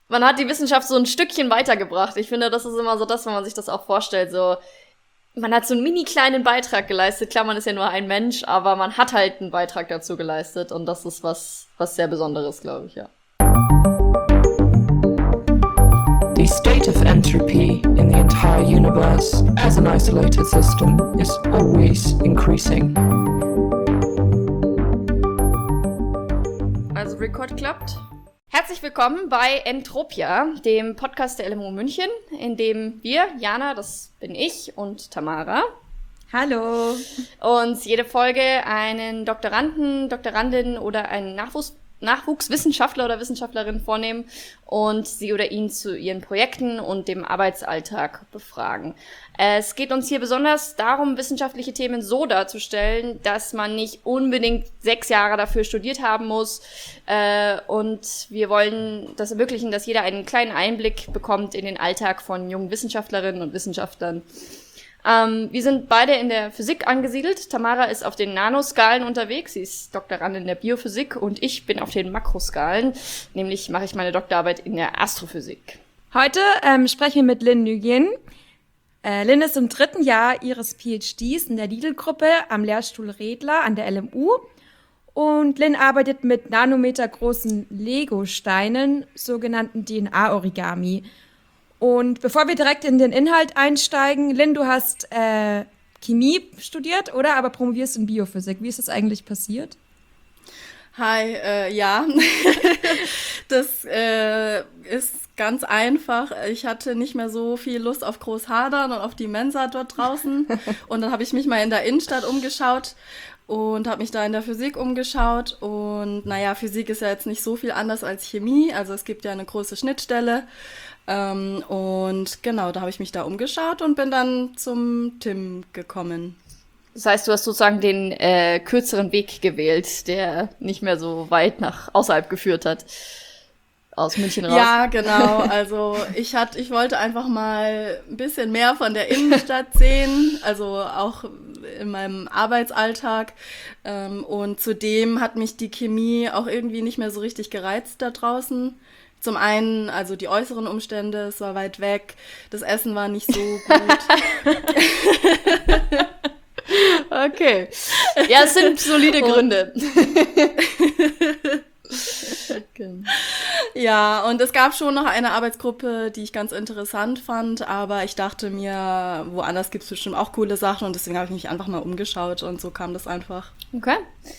man hat die Wissenschaft so ein Stückchen weitergebracht. Ich finde, das ist immer so das, wenn man sich das auch vorstellt, so, man hat so einen mini kleinen Beitrag geleistet. Klar, man ist ja nur ein Mensch, aber man hat halt einen Beitrag dazu geleistet und das ist was sehr Besonderes, glaube ich, ja. The state of entropy in the entire universe as an isolated system is always increasing. Also Record klappt. Herzlich willkommen bei Entropia, dem Podcast der LMU München, in dem wir, Jana, das bin ich, und Tamara, hallo, uns jede Folge einen Doktoranden, Doktorandin oder einen Nachwuchswissenschaftler oder Wissenschaftlerin vornehmen und sie oder ihn zu ihren Projekten und dem Arbeitsalltag befragen. Es geht uns hier besonders darum, wissenschaftliche Themen so darzustellen, dass man nicht unbedingt 6 Jahre dafür studiert haben muss. Und wir wollen das ermöglichen, dass jeder einen kleinen Einblick bekommt in den Alltag von jungen Wissenschaftlerinnen und Wissenschaftlern. Wir sind beide in der Physik angesiedelt. Tamara ist auf den Nanoskalen unterwegs. Sie ist Doktorandin der Biophysik und ich bin auf den Makroskalen. Nämlich mache ich meine Doktorarbeit in der Astrophysik. Heute sprechen wir mit Lynn Nguyen. Lynn ist im 3. Jahr ihres PhDs in der Lidl-Gruppe am Lehrstuhl Redler an der LMU. Und Lynn arbeitet mit nanometergroßen Lego-Steinen, sogenannten DNA-Origami. Und bevor wir direkt in den Inhalt einsteigen, Lynn, du hast Chemie studiert, oder? Aber promovierst in Biophysik. Wie ist das eigentlich passiert? Hi, ja, das ist ganz einfach. Ich hatte nicht mehr so viel Lust auf Großhadern und auf die Mensa dort draußen. Und dann habe ich mich mal in der Innenstadt umgeschaut und habe mich da in der Physik umgeschaut. Und naja, Physik ist ja jetzt nicht so viel anders als Chemie. Also es gibt ja eine große Schnittstelle. Und genau, da habe ich mich da umgeschaut und bin dann zum Tim gekommen. Das heißt, du hast sozusagen den kürzeren Weg gewählt, der nicht mehr so weit nach außerhalb geführt hat, aus München raus. Ja, genau. Also ich wollte einfach mal ein bisschen mehr von der Innenstadt sehen, also auch in meinem Arbeitsalltag. Und zudem hat mich die Chemie auch irgendwie nicht mehr so richtig gereizt da draußen. Zum einen, also die äußeren Umstände, es war weit weg, das Essen war nicht so gut. Okay. Ja, es sind solide Gründe. Ja, und es gab schon noch eine Arbeitsgruppe, die ich ganz interessant fand, aber ich dachte mir, woanders gibt es bestimmt auch coole Sachen und deswegen habe ich mich einfach mal umgeschaut und so kam das einfach. Okay.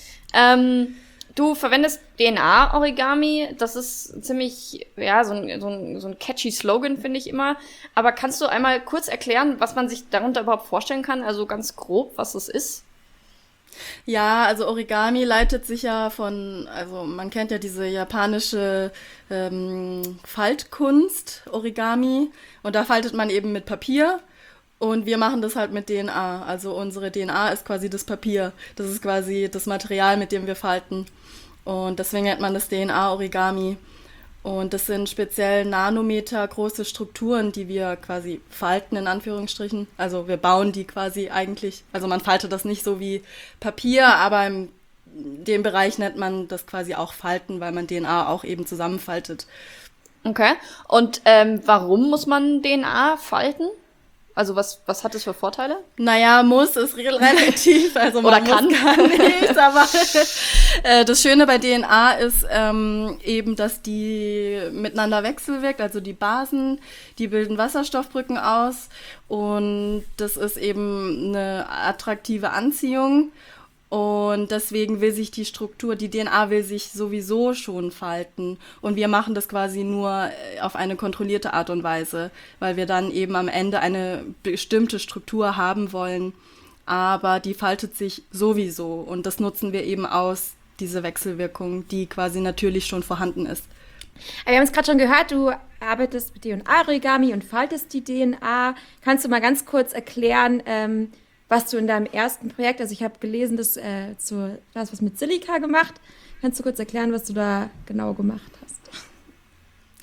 Du verwendest DNA-Origami, das ist ziemlich, ja, so ein catchy Slogan, finde ich immer. Aber kannst du einmal kurz erklären, was man sich darunter überhaupt vorstellen kann? Also ganz grob, was das ist? Ja, also Origami leitet sich ja also man kennt ja diese japanische Faltkunst, Origami, und da faltet man eben mit Papier. Und wir machen das halt mit DNA. Also unsere DNA ist quasi das Papier. Das ist quasi das Material, mit dem wir falten. Und deswegen nennt man das DNA-Origami. Und das sind speziell Nanometer große Strukturen, die wir quasi falten, in Anführungsstrichen. Also wir bauen die quasi eigentlich. Also man faltet das nicht so wie Papier, aber in dem Bereich nennt man das quasi auch Falten, weil man DNA auch eben zusammenfaltet. Okay. Und warum muss man DNA falten? Also was hat das für Vorteile? Naja, muss ist relativ, also man Oder kann. Muss gar nichts, aber das Schöne bei DNA ist eben, dass die miteinander wechselwirkt, also die Basen, die bilden Wasserstoffbrücken aus und das ist eben eine attraktive Anziehung. Und deswegen will sich die DNA will sich sowieso schon falten. Und wir machen das quasi nur auf eine kontrollierte Art und Weise, weil wir dann eben am Ende eine bestimmte Struktur haben wollen. Aber die faltet sich sowieso. Und das nutzen wir eben aus, diese Wechselwirkung, die quasi natürlich schon vorhanden ist. Wir haben es gerade schon gehört, du arbeitest mit DNA-Origami und faltest die DNA. Kannst du mal ganz kurz erklären, was du in deinem ersten Projekt, also ich habe gelesen, du hast was mit Silika gemacht. Kannst du kurz erklären, was du da genau gemacht hast?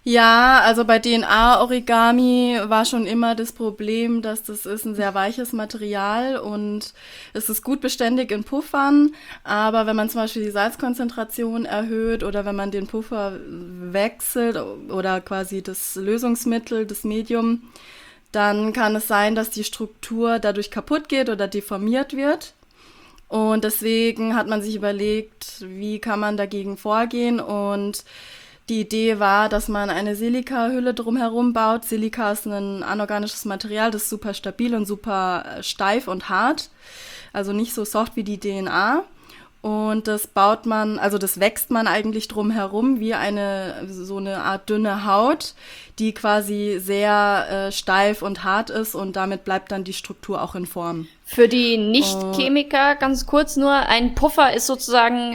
Ja, also bei DNA-Origami war schon immer das Problem, dass das ist ein sehr weiches Material und es ist gut beständig in Puffern, aber wenn man zum Beispiel die Salzkonzentration erhöht oder wenn man den Puffer wechselt oder quasi das Lösungsmittel, das Medium, dann kann es sein, dass die Struktur dadurch kaputt geht oder deformiert wird. Und deswegen hat man sich überlegt, wie kann man dagegen vorgehen, und die Idee war, dass man eine Silika-Hülle drumherum baut. Silika ist ein anorganisches Material, das ist super stabil und super steif und hart. Also nicht so soft wie die DNA. Und das baut man, also das wächst man eigentlich drumherum wie so eine Art dünne Haut, die quasi sehr steif und hart ist, und damit bleibt dann die Struktur auch in Form. Für die Nicht-Chemiker ganz kurz nur, ein Puffer ist sozusagen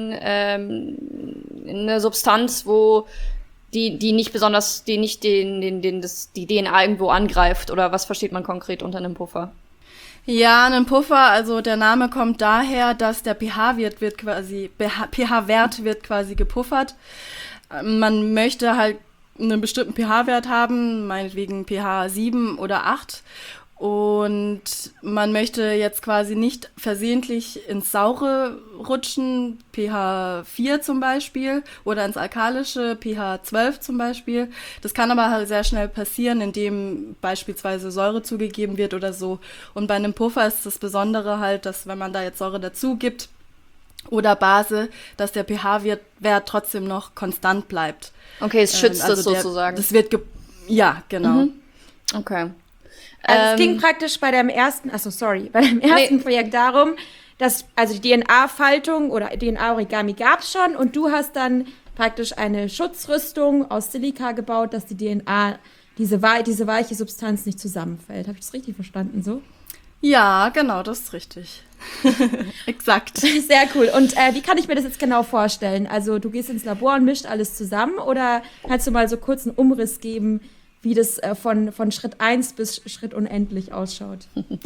eine Substanz, wo die nicht besonders, die nicht die DNA irgendwo angreift, oder was versteht man konkret unter einem Puffer? Ja, ein Puffer, also der Name kommt daher, dass der pH-Wert wird quasi gepuffert. Man möchte halt einen bestimmten pH-Wert haben, meinetwegen pH 7 oder 8. Und man möchte jetzt quasi nicht versehentlich ins Saure rutschen, pH 4 zum Beispiel, oder ins Alkalische, pH 12 zum Beispiel. Das kann aber halt sehr schnell passieren, indem beispielsweise Säure zugegeben wird oder so. Und bei einem Puffer ist das Besondere halt, dass wenn man da jetzt Säure dazu gibt oder Base, dass der pH-Wert trotzdem noch konstant bleibt. Okay, es schützt es sozusagen. Das wird ja, genau. Okay. Also es ging praktisch bei deinem ersten Projekt darum, dass also die DNA-Faltung oder DNA-Origami gab es schon, und du hast dann praktisch eine Schutzrüstung aus Silika gebaut, dass die DNA, diese weiche Substanz nicht zusammenfällt. Habe ich das richtig verstanden so? Ja, genau, das ist richtig. Exakt. Sehr cool. Und wie kann ich mir das jetzt genau vorstellen? Also du gehst ins Labor und mischt alles zusammen, oder kannst du mal so kurz einen Umriss geben, wie das von Schritt 1 bis Schritt unendlich ausschaut?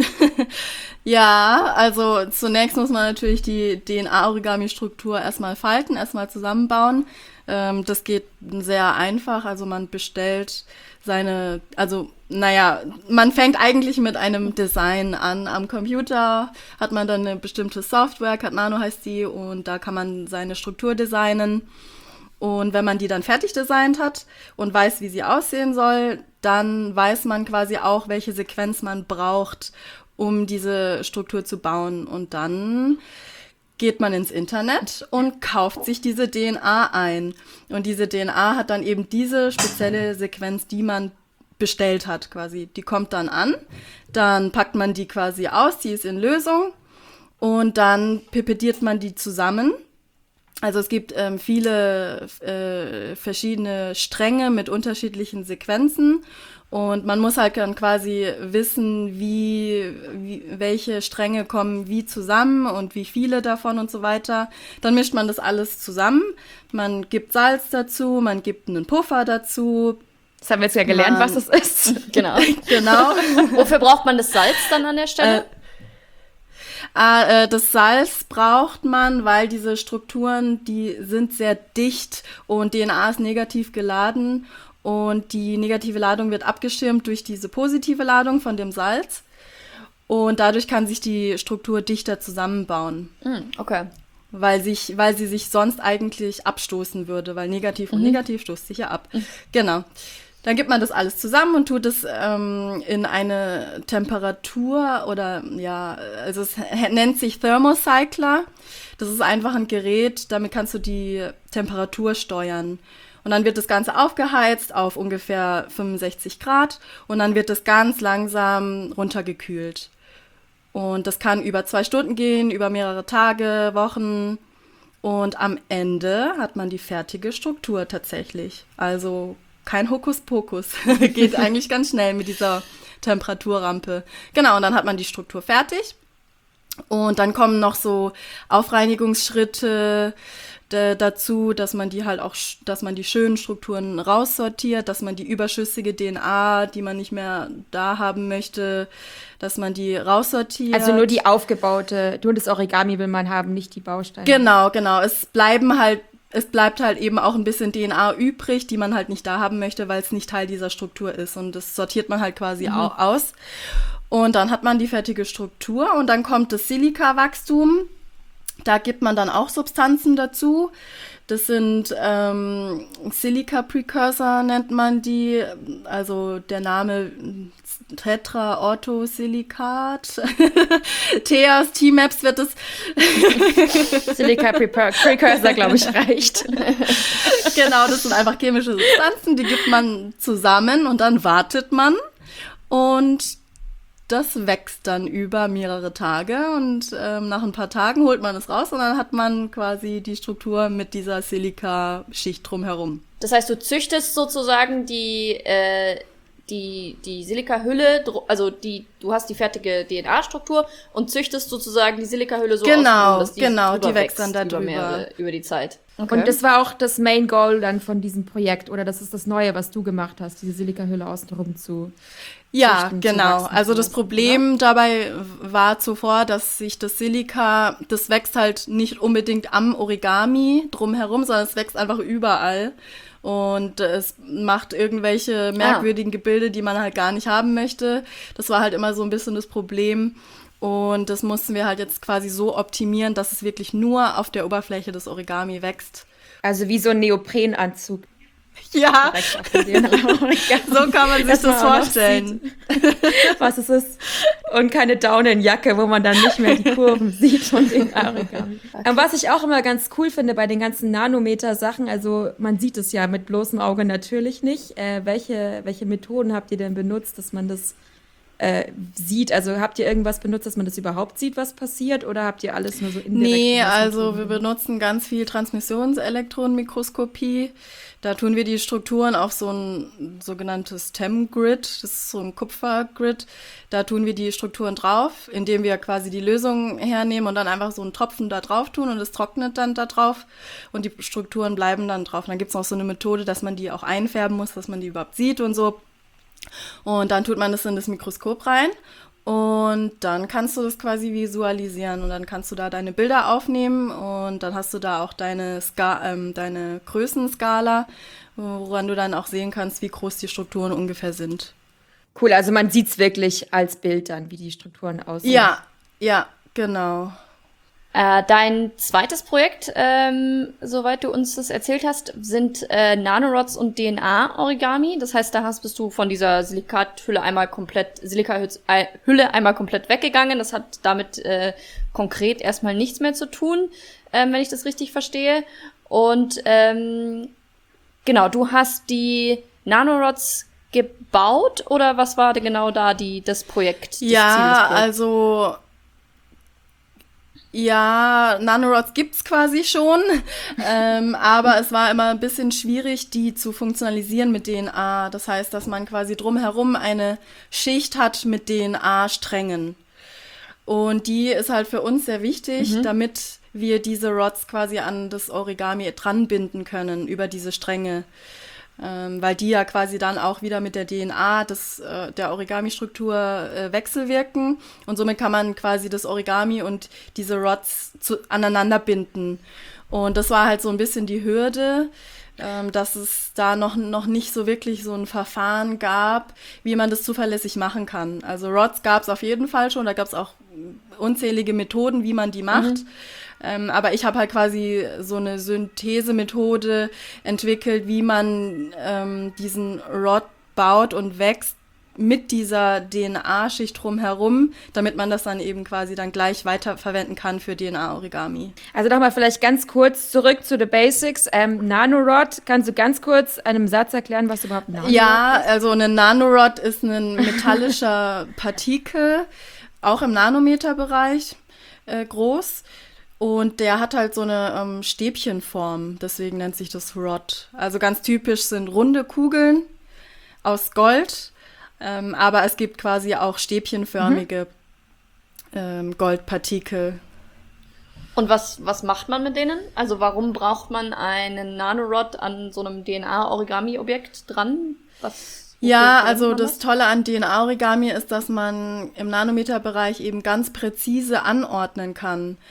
Ja, also zunächst muss man natürlich die DNA-Origami-Struktur erstmal falten, erstmal zusammenbauen. Das geht sehr einfach, also man bestellt man fängt eigentlich mit einem Design an. Am Computer hat man dann eine bestimmte Software, Cardano heißt die, und da kann man seine Struktur designen. Und wenn man die dann fertig designt hat und weiß, wie sie aussehen soll, dann weiß man quasi auch, welche Sequenz man braucht, um diese Struktur zu bauen. Und dann geht man ins Internet und kauft sich diese DNA ein. Und diese DNA hat dann eben diese spezielle Sequenz, die man bestellt hat quasi. Die kommt dann an, dann packt man die quasi aus, die ist in Lösung, und dann pipettiert man die zusammen. Also es gibt viele verschiedene Stränge mit unterschiedlichen Sequenzen, und man muss halt dann quasi wissen, welche Stränge kommen wie zusammen und wie viele davon und so weiter. Dann mischt man das alles zusammen, man gibt Salz dazu, man gibt einen Puffer dazu. Das haben wir jetzt ja gelernt, was das ist. Genau. Genau. Wofür braucht man das Salz dann an der Stelle? Das Salz braucht man, weil diese Strukturen, die sind sehr dicht und DNA ist negativ geladen, und die negative Ladung wird abgeschirmt durch diese positive Ladung von dem Salz, und dadurch kann sich die Struktur dichter zusammenbauen. Okay. Weil sie sich sonst eigentlich abstoßen würde, weil negativ und negativ stoßt sich ja ab. Genau. Dann gibt man das alles zusammen und tut es in eine Temperatur also es nennt sich Thermocycler. Das ist einfach ein Gerät, damit kannst du die Temperatur steuern. Und dann wird das Ganze aufgeheizt auf ungefähr 65 Grad, und dann wird das ganz langsam runtergekühlt. Und das kann über 2 Stunden gehen, über mehrere Tage, Wochen. Und am Ende hat man die fertige Struktur tatsächlich. Also kein Hokuspokus. Geht eigentlich ganz schnell mit dieser Temperaturrampe. Genau, und dann hat man die Struktur fertig. Und dann kommen noch so Aufreinigungsschritte dazu, dass man die schönen Strukturen raussortiert, dass man die überschüssige DNA, die man nicht mehr da haben möchte, dass man die raussortiert. Also nur das Origami will man haben, nicht die Bausteine. Genau. Es bleiben halt es bleibt halt eben auch ein bisschen DNA übrig, die man halt nicht da haben möchte, weil es nicht Teil dieser Struktur ist. Und das sortiert man halt quasi auch aus. Und dann hat man die fertige Struktur und dann kommt das Silikawachstum. Da gibt man dann auch Substanzen dazu. Das sind Silica-Precursor nennt man die, also der Name Tetraorthosilikat. TEAS, T-Maps wird es. Silica-Precursor, glaube ich, reicht. Genau, das sind einfach chemische Substanzen, die gibt man zusammen und dann wartet man und das wächst dann über mehrere Tage und nach ein paar Tagen holt man es raus und dann hat man quasi die Struktur mit dieser Silika-Schicht drumherum. Das heißt, du züchtest sozusagen die Silikahülle, also du hast die fertige DNA-Struktur und züchtest sozusagen die Silikahülle so genau, aus, dass die wächst dann da drüber. Über die Zeit. Okay. Und das war auch das Main Goal dann von diesem Projekt, oder das ist das Neue, was du gemacht hast, diese Silikahülle außenrum zu Ja, züchten, genau. zu wachsen, Also das oder? Problem dabei war zuvor, dass sich das Silika, das wächst halt nicht unbedingt am Origami drumherum, sondern es wächst einfach überall. Und es macht irgendwelche merkwürdigen Gebilde, die man halt gar nicht haben möchte. Das war halt immer so ein bisschen das Problem. Und das mussten wir halt jetzt quasi so optimieren, dass es wirklich nur auf der Oberfläche des Origami wächst. Also wie so ein Neoprenanzug. Ja, Direkt auf der DNA-Origami. so kann man sich Dass das man auch noch vorstellen. sieht, was es ist. Und keine Daunenjacke, wo man dann nicht mehr die Kurven sieht von den Origami. Und was ich auch immer ganz cool finde bei den ganzen Nanometer-Sachen, also man sieht es ja mit bloßem Auge natürlich nicht. Welche Methoden habt ihr denn benutzt, dass man das sieht? Also habt ihr irgendwas benutzt, dass man das überhaupt sieht, was passiert? Oder habt ihr alles nur so indirekt? Nee, also wir benutzen ganz viel Transmissionselektronenmikroskopie. Da tun wir die Strukturen auf so ein sogenanntes TEM-Grid, das ist so ein Kupfergrid. Da tun wir die Strukturen drauf, indem wir quasi die Lösung hernehmen und dann einfach so einen Tropfen da drauf tun und es trocknet dann da drauf und die Strukturen bleiben dann drauf. Und dann gibt's noch so eine Methode, dass man die auch einfärben muss, dass man die überhaupt sieht und so. Und dann tut man das in das Mikroskop rein und dann kannst du das quasi visualisieren und dann kannst du da deine Bilder aufnehmen und dann hast du da auch deine Größenskala, woran du dann auch sehen kannst, wie groß die Strukturen ungefähr sind. Cool, also man sieht es wirklich als Bild dann, wie die Strukturen aussehen. Ja, genau. Dein zweites Projekt, soweit du uns das erzählt hast, sind Nanorods und DNA-Origami. Das heißt, bist du von dieser Silikahülle einmal komplett weggegangen. Das hat damit konkret erstmal nichts mehr zu tun, wenn ich das richtig verstehe. Und genau, du hast die Nanorods gebaut oder was war denn genau da das Projekt? Ja, Nanorods gibt's quasi schon, aber es war immer ein bisschen schwierig, die zu funktionalisieren mit DNA. Das heißt, dass man quasi drumherum eine Schicht hat mit DNA-Strängen. Und die ist halt für uns sehr wichtig, damit wir diese Rods quasi an das Origami dranbinden können über diese Stränge. Weil die ja quasi dann auch wieder mit der DNA der Origami-Struktur wechselwirken und somit kann man quasi das Origami und diese Rods aneinander binden. Und das war halt so ein bisschen die Hürde, dass es da noch nicht so wirklich so ein Verfahren gab, wie man das zuverlässig machen kann. Also Rods gab es auf jeden Fall schon, da gab es auch unzählige Methoden, wie man die macht. Aber ich habe halt quasi so eine Synthesemethode entwickelt, wie man diesen Rod baut und wächst mit dieser DNA-Schicht drumherum, damit man das dann eben quasi dann gleich weiterverwenden kann für DNA-Origami. Also nochmal vielleicht ganz kurz zurück zu the Basics. Nanorod, kannst du ganz kurz einem Satz erklären, was überhaupt ein Nanorod ist? Ja, also eine Nanorod ist ein metallischer Partikel, auch im Nanometerbereich groß. Und der hat halt so eine Stäbchenform, deswegen nennt sich das Rod. Also ganz typisch sind runde Kugeln aus Gold, aber es gibt quasi auch stäbchenförmige Goldpartikel. Und was macht man mit denen? Also warum braucht man einen Nanorod an so einem DNA-Origami-Objekt dran? Ja, also das Tolle an DNA-Origami ist, dass man im Nanometerbereich eben ganz präzise anordnen kann.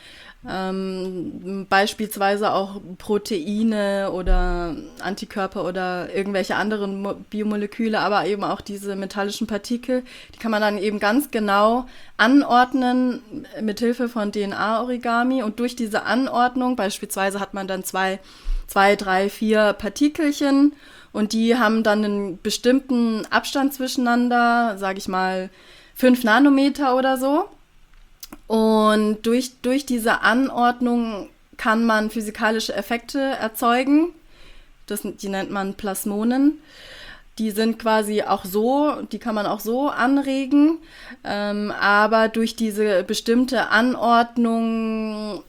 Beispielsweise auch Proteine oder Antikörper oder irgendwelche anderen Biomoleküle, aber eben auch diese metallischen Partikel, die kann man dann eben ganz genau anordnen mit Hilfe von DNA-Origami. Und durch diese Anordnung, beispielsweise hat man dann zwei, drei, 4 Partikelchen und die haben dann einen bestimmten Abstand zwischeneinander, sage ich mal 5 Nanometer oder so. Und durch diese Anordnung kann man physikalische Effekte erzeugen. Die nennt man Plasmonen. Die sind quasi auch so, die kann man auch so anregen. Aber durch diese bestimmte Anordnung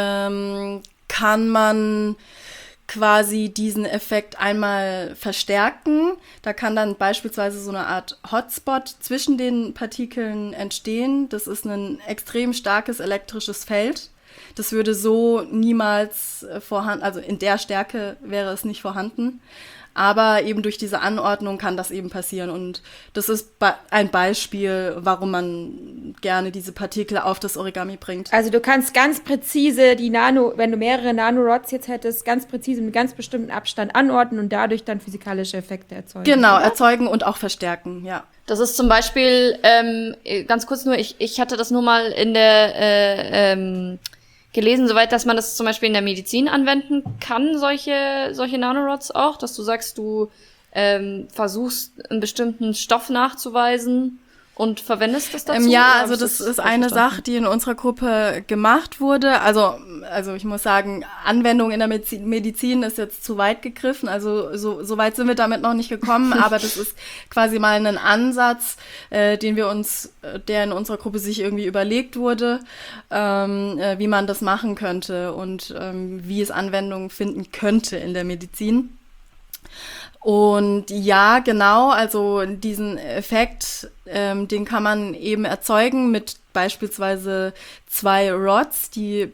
kann man quasi diesen Effekt einmal verstärken. Da kann dann beispielsweise so eine Art Hotspot zwischen den Partikeln entstehen. Das ist ein extrem starkes elektrisches Feld. Das würde so niemals vorhanden, also in der Stärke wäre es nicht vorhanden. Aber eben durch diese Anordnung kann das eben passieren. Und das ist ein Beispiel, warum man gerne diese Partikel auf das Origami bringt. Also du kannst ganz präzise wenn du mehrere Nanorods jetzt hättest, ganz präzise mit ganz bestimmten Abstand anordnen und dadurch dann physikalische Effekte erzeugen. Genau, oder? Erzeugen und auch verstärken, ja. Das ist zum Beispiel, ganz kurz nur, ich hatte das nur mal in der gelesen, soweit, dass man das zum Beispiel in der Medizin anwenden kann, solche Nanorods auch, dass du sagst, du versuchst, einen bestimmten Stoff nachzuweisen und verwendest das dazu? Ja, also das ist eine Sache, die in unserer Gruppe gemacht wurde. Also ich muss sagen, Anwendung in der Medizin ist jetzt zu weit gegriffen. Also so weit sind wir damit noch nicht gekommen. Aber das ist quasi mal ein Ansatz, der in unserer Gruppe sich irgendwie überlegt wurde, wie man das machen könnte und wie es Anwendungen finden könnte in der Medizin. Und ja, genau, also diesen Effekt, den kann man eben erzeugen mit beispielsweise 2 Rods, die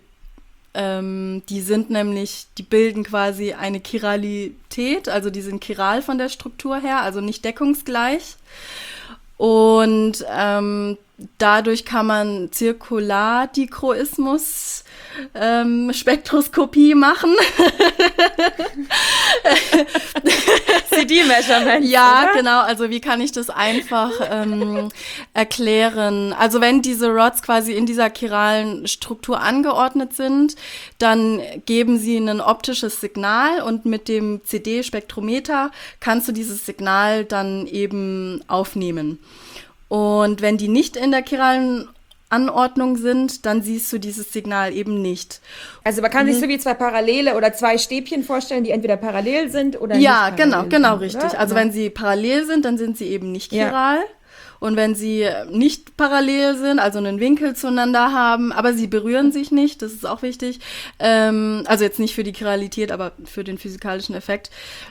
sind nämlich, die bilden quasi eine Chiralität, also die sind chiral von der Struktur her, also nicht deckungsgleich. Und dadurch kann man Zirkulardichroismus Spektroskopie machen. CD-Measurement. Ja, oder? genau. Also wie kann ich das einfach erklären? Also wenn diese Rods quasi in dieser chiralen Struktur angeordnet sind, dann geben sie ein optisches Signal und mit dem CD-Spektrometer kannst du dieses Signal dann eben aufnehmen. Und wenn die nicht in der chiralen Anordnung sind, dann siehst du dieses Signal eben nicht. Also man kann sich so wie 2 Parallele oder 2 Stäbchen vorstellen, die entweder parallel sind oder ja, nicht parallel genau, sind, richtig. Oder? Also wenn sie parallel sind, dann sind sie eben nicht chiral. Ja. Und wenn sie nicht parallel sind, also einen Winkel zueinander haben, aber sie berühren sich nicht, das ist auch wichtig. Also jetzt nicht für die Chiralität, aber für den physikalischen Effekt.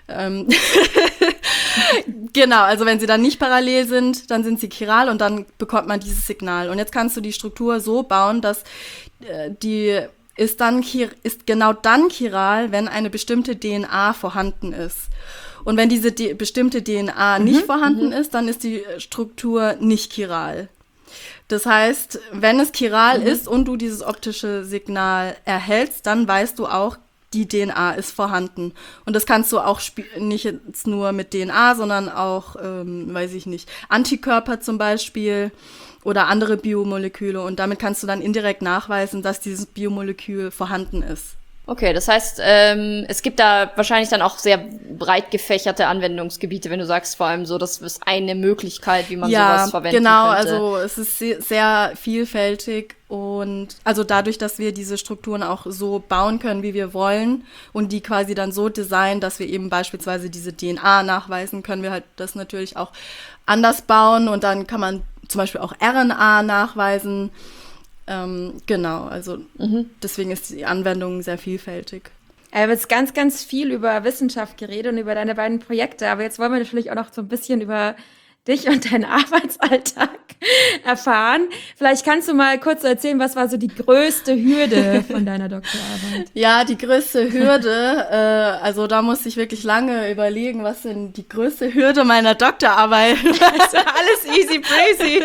Genau, also wenn sie dann nicht parallel sind, dann sind sie chiral und dann bekommt man dieses Signal. Und jetzt kannst du die Struktur so bauen, dass die ist genau dann chiral, wenn eine bestimmte DNA vorhanden ist. Und wenn diese bestimmte DNA nicht vorhanden ist, dann ist die Struktur nicht chiral. Das heißt, wenn es chiral ist und du dieses optische Signal erhältst, dann weißt du auch, die DNA ist vorhanden. Und das kannst du auch nicht jetzt nur mit DNA, sondern auch, weiß ich nicht, Antikörper zum Beispiel oder andere Biomoleküle. Und damit kannst du dann indirekt nachweisen, dass dieses Biomolekül vorhanden ist. Okay, das heißt, es gibt da wahrscheinlich dann auch sehr breit gefächerte Anwendungsgebiete, wenn du sagst, vor allem so, das ist eine Möglichkeit, wie man sowas verwenden genau, könnte. Also es ist sehr vielfältig und also dadurch, dass wir diese Strukturen auch so bauen können, wie wir wollen und die quasi dann so designen, dass wir eben beispielsweise diese DNA nachweisen, können wir halt das natürlich auch anders bauen und dann kann man zum Beispiel auch RNA nachweisen. Genau, also deswegen ist die Anwendung sehr vielfältig. Wir haben jetzt ganz, ganz viel über Wissenschaft geredet und über deine beiden Projekte, aber jetzt wollen wir natürlich auch noch so ein bisschen über dich und deinen Arbeitsalltag erfahren. Vielleicht kannst du mal kurz erzählen, was war so die größte Hürde von deiner Doktorarbeit? Ja, die größte Hürde, also da musste ich wirklich lange überlegen, was denn die größte Hürde meiner Doktorarbeit Also alles easy breezy.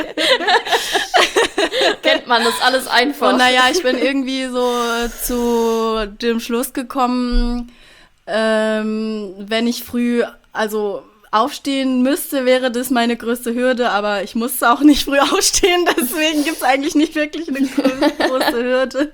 Kennt man, das ist alles einfach. Und naja, ich bin irgendwie so zu dem Schluss gekommen, wenn ich früh, also aufstehen müsste, wäre das meine größte Hürde, aber ich musste auch nicht früh aufstehen, deswegen gibt's eigentlich nicht wirklich eine große Hürde.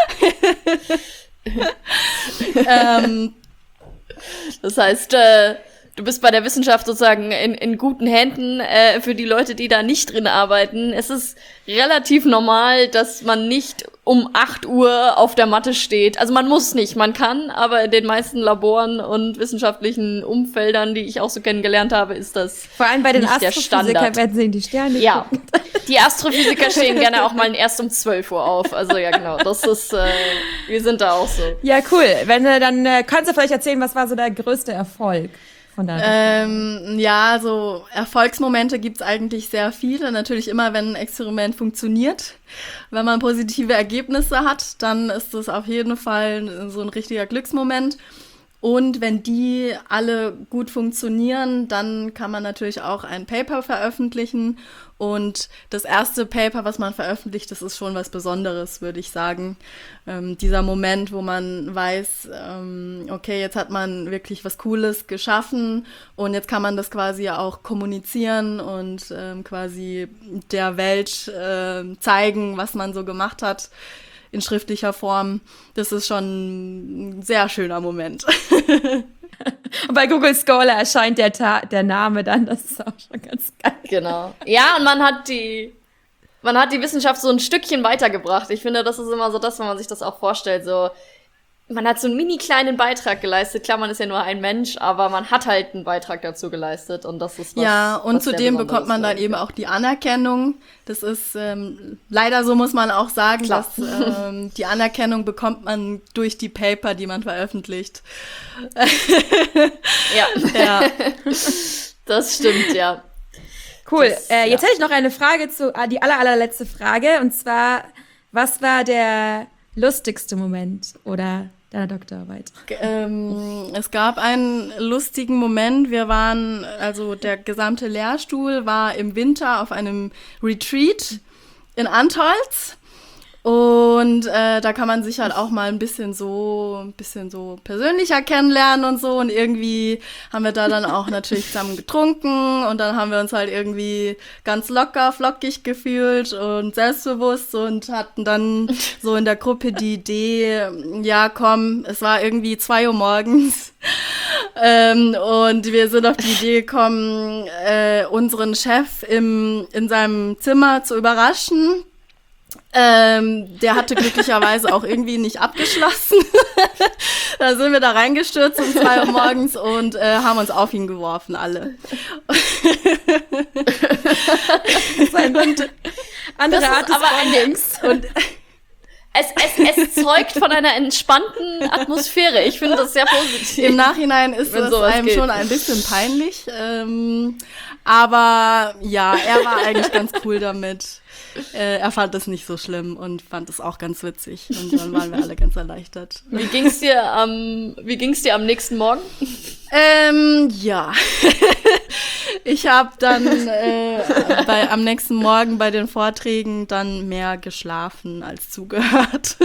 Das heißt, du bist bei der Wissenschaft sozusagen in guten Händen für die Leute, die da nicht drin arbeiten. Es ist relativ normal, dass man nicht um 8 Uhr auf der Matte steht. Also man muss nicht, man kann, aber in den meisten Laboren und wissenschaftlichen Umfeldern, die ich auch so kennengelernt habe, ist das Vor allem bei den nicht der Astrophysikern Standard. werden sie in die Sterne Ja, gucken. die Astrophysiker stehen gerne auch mal erst um 12 Uhr auf. Also ja, genau, das ist, wir sind da auch so. Ja, cool. Wenn du dann kannst du vielleicht erzählen, was war so der größte Erfolg von deiner Ja, so Erfolgsmomente gibt's eigentlich sehr viele. Natürlich immer, wenn ein Experiment funktioniert. Wenn man positive Ergebnisse hat, dann ist das auf jeden Fall so ein richtiger Glücksmoment. Und wenn die alle gut funktionieren, dann kann man natürlich auch ein Paper veröffentlichen. Und das erste Paper, was man veröffentlicht, das ist schon was Besonderes, würde ich sagen. Dieser Moment, wo man weiß, okay, jetzt hat man wirklich was Cooles geschaffen und jetzt kann man das quasi auch kommunizieren und quasi der Welt zeigen, was man so gemacht hat in schriftlicher Form. Das ist schon ein sehr schöner Moment. Und bei Google Scholar erscheint der Name dann, das ist auch schon ganz geil. Genau. Ja, und man hat die Wissenschaft so ein Stückchen weitergebracht. Ich finde, das ist immer so das, wenn man sich das auch vorstellt, so, man hat so einen mini kleinen Beitrag geleistet. Klar, man ist ja nur ein Mensch, aber man hat halt einen Beitrag dazu geleistet und das ist was. Ja, und was sehr zudem Besonderes, bekommt man dann glaub ich, eben ja. auch die Anerkennung. Das ist leider so, muss man auch sagen, Klar. dass die Anerkennung bekommt man durch die Paper, die man veröffentlicht. Ja, Ja. das stimmt, ja. Cool. Das, Jetzt ja. hätte ich noch eine Frage die allerletzte Frage. Und zwar, was war der lustigste Moment oder deiner Doktorarbeit? Es gab einen lustigen Moment. Wir waren, also der gesamte Lehrstuhl war im Winter auf einem Retreat in Antholz. Und da kann man sich halt auch mal ein bisschen so persönlicher kennenlernen und so. Und irgendwie haben wir da dann auch natürlich zusammen getrunken und dann haben wir uns halt irgendwie ganz locker, flockig gefühlt und selbstbewusst und hatten dann so in der Gruppe die Idee, ja komm, es war irgendwie 2 Uhr morgens. Und wir sind auf die Idee gekommen, unseren Chef in seinem Zimmer zu überraschen. Der hatte glücklicherweise auch irgendwie nicht abgeschlossen. Da sind wir da reingestürzt um 2 Uhr morgens und haben uns auf ihn geworfen, alle. Das ist eine andere Das Art ist des aber Bondings. Und es zeugt von einer entspannten Atmosphäre. Ich finde das sehr positiv. Im Nachhinein ist Wenn es sowas einem geht. schon ein bisschen peinlich. Aber ja, er war eigentlich ganz cool damit. Er fand es nicht so schlimm und fand es auch ganz witzig. Und dann waren wir alle ganz erleichtert. Wie ging's dir am nächsten Morgen? Ja. Ich habe dann am nächsten Morgen bei den Vorträgen dann mehr geschlafen als zugehört.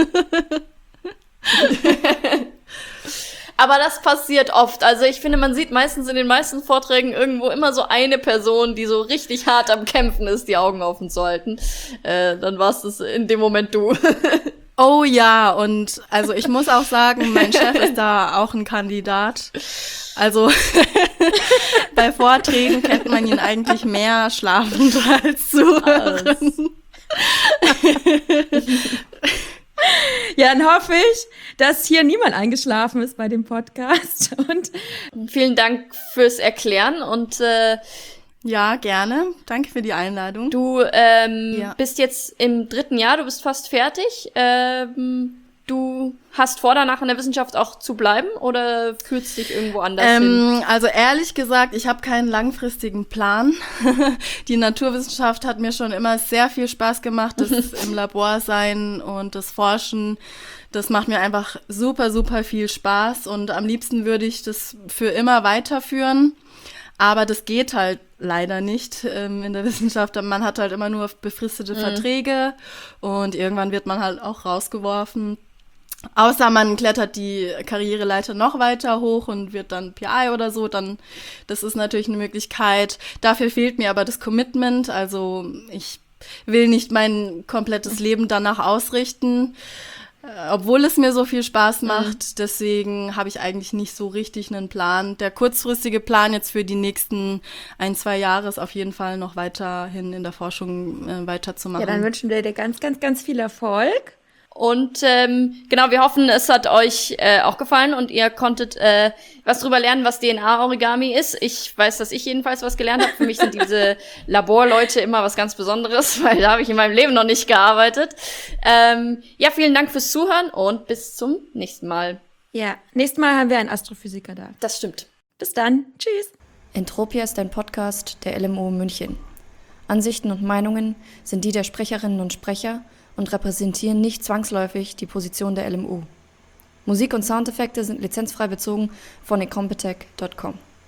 Aber das passiert oft. Also ich finde, man sieht meistens in den meisten Vorträgen irgendwo immer so eine Person, die so richtig hart am Kämpfen ist, die Augen offen zu halten. Dann warst es in dem Moment du. Oh ja, und also ich muss auch sagen, mein Chef ist da auch ein Kandidat. Also bei Vorträgen kennt man ihn eigentlich mehr schlafend als zuhören. Ja, dann hoffe ich, dass hier niemand eingeschlafen ist bei dem Podcast. Und Vielen Dank fürs Erklären und Ja, gerne. Danke für die Einladung. du Ja. bist jetzt im 3. Jahr, du bist fast fertig. Du du hast vor, danach in der Wissenschaft auch zu bleiben oder fühlst du dich irgendwo anders hin? Also ehrlich gesagt, ich habe keinen langfristigen Plan. Die Naturwissenschaft hat mir schon immer sehr viel Spaß gemacht, das im Labor sein und das Forschen. Das macht mir einfach super, super viel Spaß und am liebsten würde ich das für immer weiterführen. Aber das geht halt leider nicht in der Wissenschaft. Man hat halt immer nur befristete Verträge und irgendwann wird man halt auch rausgeworfen. Außer man klettert die Karriereleiter noch weiter hoch und wird dann PI oder so, dann das ist natürlich eine Möglichkeit. Dafür fehlt mir aber das Commitment. Also ich will nicht mein komplettes Leben danach ausrichten. Obwohl es mir so viel Spaß macht, deswegen habe ich eigentlich nicht so richtig einen Plan. Der kurzfristige Plan jetzt für die nächsten 1-2 Jahre ist auf jeden Fall noch weiterhin in der Forschung weiterzumachen. Ja, dann wünschen wir dir ganz, ganz, ganz viel Erfolg. Und genau, wir hoffen, es hat euch auch gefallen und ihr konntet was drüber lernen, was DNA-Origami ist. Ich weiß, dass ich jedenfalls was gelernt habe. Für mich sind diese Laborleute immer was ganz Besonderes, weil da habe ich in meinem Leben noch nicht gearbeitet. Ja, vielen Dank fürs Zuhören und bis zum nächsten Mal. Ja, nächstes Mal haben wir einen Astrophysiker da. Das stimmt. Bis dann. Tschüss. Entropia ist ein Podcast der LMU München. Ansichten und Meinungen sind die der Sprecherinnen und Sprecher und repräsentieren nicht zwangsläufig die Position der LMU. Musik und Soundeffekte sind lizenzfrei bezogen von incompetech.com.